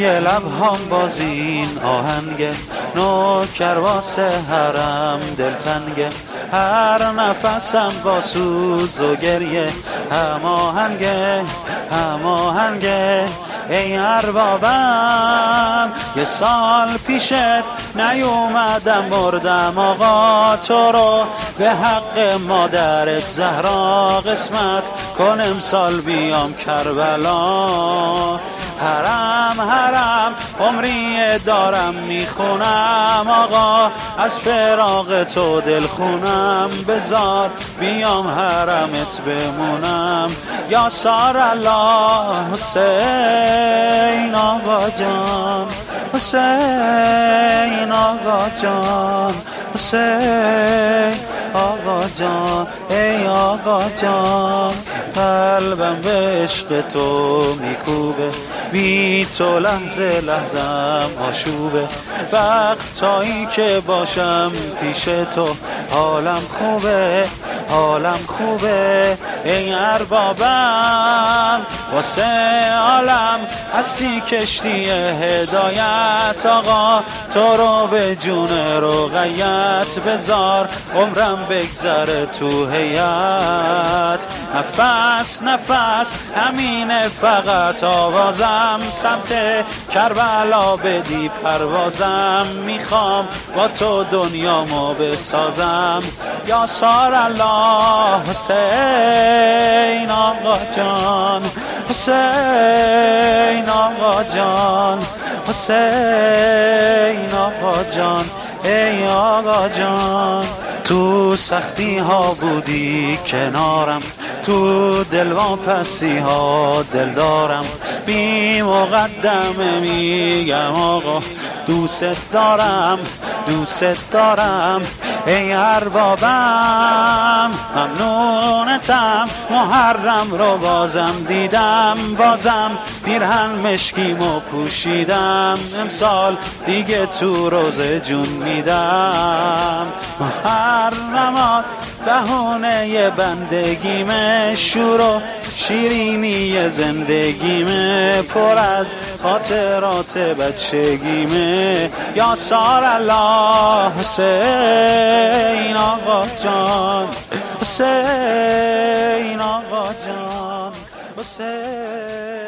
روی لبهام بازین آهنگ نوکر واسه حرم دلتنگه، هر نفسم با سوز و گریه هماهنگه هماهنگه. ای اربابم یه سال پیشت نیومدم بردم آقا تو رو، به حق مادرت زهرا قسمت کن امسال بیام کربلا. حرم حرم عمری دارم میخونم آقا، از فراق تو دل خونم، بذار بیام حرمت بمونم. یا سار الله حسین آقا جان، حسین آقا جان، حسین آقا جان، ای آقا جان. قلبم به عشق تو میکوبه، بی تو لحظه لحظم آشوبه، وقتایی که باشم پیش تو حالم خوبه حالم خوبه. ای اربابم واسه عالم هستی کشتی هدایت آقا، تو رو به جون رقیت بذار عمرم بگذره تو هیئت. نفس نفس همینه فقط آوازم، سمت کربلا بدی پروازم، میخوام با تو دنیامو بسازم. یا سار الله حسین آقا جان، حسین آقا جان، حسین آقا جان، ای آقا جان. تو سختی ها بودی کنارم، تو دل واپسی ها دل دارم، بی مقدمه میگم آقا دوست دارم دوست دارم. ای اربابم ممنونتم، محرم رو بازم دیدم، بازم پیرهن مشکیمو پوشیدم، امسال دیگه تو روزه جون میدم. محرمات بهونه بندگیمه، شور و شیرینی زندگیمه، پر از خاطرات بچگیمه. یا سار الله حسین آقا جان، حسین آقا جان، حسین